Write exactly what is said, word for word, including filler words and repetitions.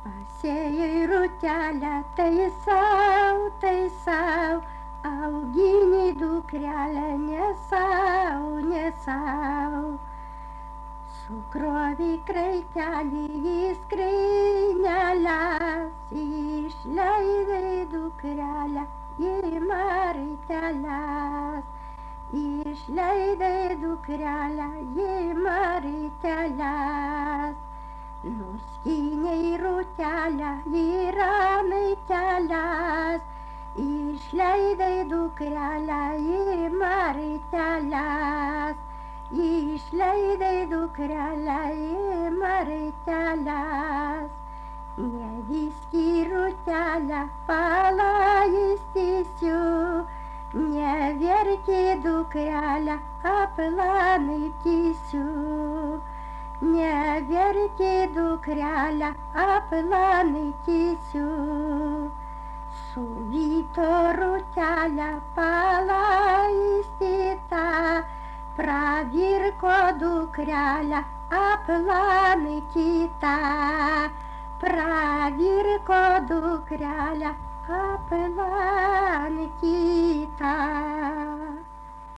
Pasėjai rūtelę, tai sau, tai sau, auginį dukrelę, ne sau, ne sau. Sukrovė kraitelį į skrynelės, išleidai dukrelę į marteles. Išleidai dukrelę į marteles. Nuskynei rūtelę į rameteles. Išleidai dukrelę į marteles. Išleidai dukrelę į marteles. Nevyski rūtelę palaistysiu, neverki dukrelę aplankysiu. Neverki dukrelę aplankysiu. Su vyto rūtelę palaistyta, pravirko dukrelę aplankyta. Pravirko dukrelę aplankyta.